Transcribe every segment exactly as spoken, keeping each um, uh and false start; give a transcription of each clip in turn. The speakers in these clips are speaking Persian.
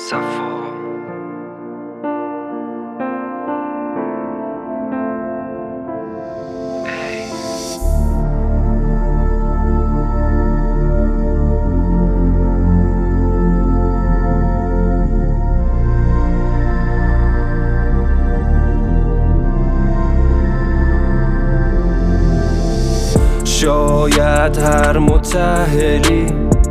صفا شاید هر متأهلی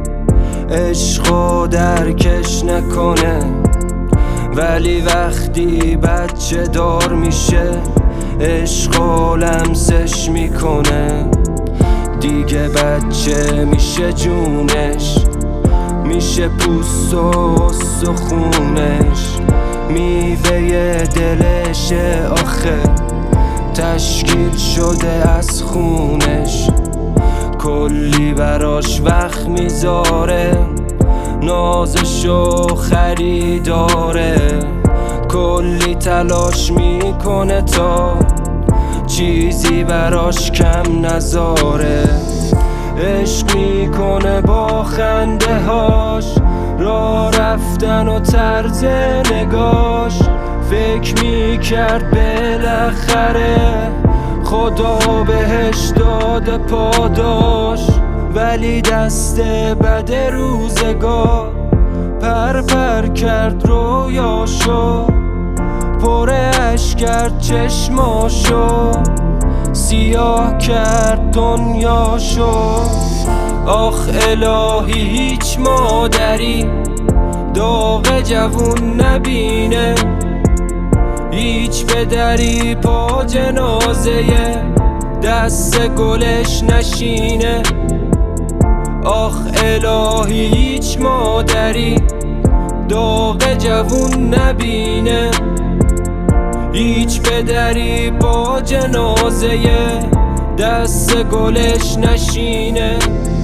عشقو درکش نکنه، ولی وقتی بچه دار میشه عشقو لمسش میکنه. دیگه بچه میشه جونش، میشه پوست و استخونش، میوه دلشه آخه تشکیل شده از خونش. کلی براش وقت میذاره، نازشو خریداره، کلی تلاش میکنه تا چیزی براش کم نذاره. عشق میکنه با خنده هاش، راه رفتن و طرز نگاش. فکر میکرد بالاخره خدا بهش داده پاداش، ولی دست بد روزگار پر پر کرد رویاشو، پر اشک کرد چشماشو، سیاه کرد دنیاشو. آخ الهی هیچ مادری داغ جوون نبینه، هیچ پدری پا جنازه دست گلش نشینه. آخ الهی هیچ مادری داغ جوون نبینه، هیچ پدری پا جنازه دست گلش نشینه.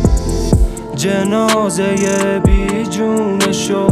جنازه بی جونشو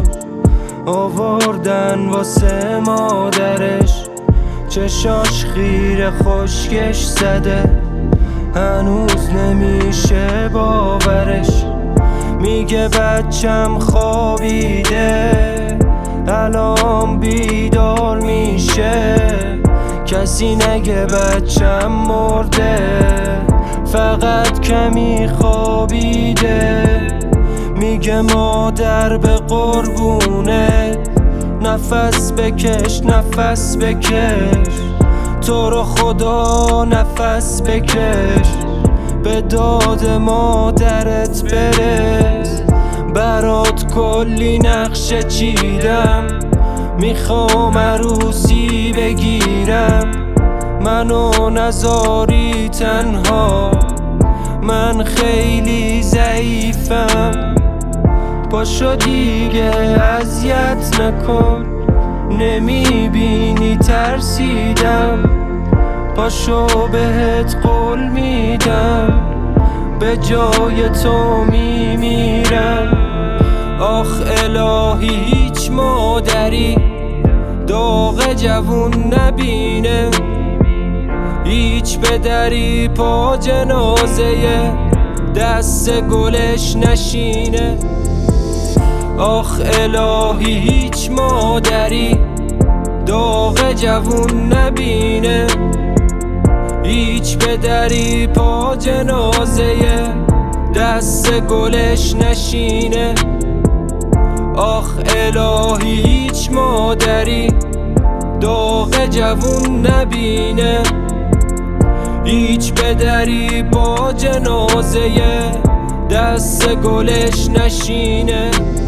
آوردن واسه مادرش، چشاش خیره خشکش زده، هنوز نمیشه باورش. میگه بچم خوابیده الان بیدار میشه، کسی نگه بچم مرده فقط کمی خوابیده. میگه مادر به قربونه نفس بکش نفس بکش، تو رو خدا نفس بکش، به داد مادرت برس. برات کلی نقشه چیدم، میخوام عروسی بگیرم، منو نذاری تنها، من خیلی ضعیفم. پاشو دیگه اذیت نکن، نمیبینی ترسیدم، پاشو بهت قول میدم به جای تو میمیرم. آخ الهی هیچ مادری داغ جوون نبینه، هیچ پدری پا جنازه دست گلش نشینه. آخ الهی هیچ مادری داغ جوون نبینه، هیچ پدری پا جنازه دست گلش نشینه. آخ الهی هیچ مادری داغ جوون نبینه، هیچ پدری پا جنازه دست گلش نشینه.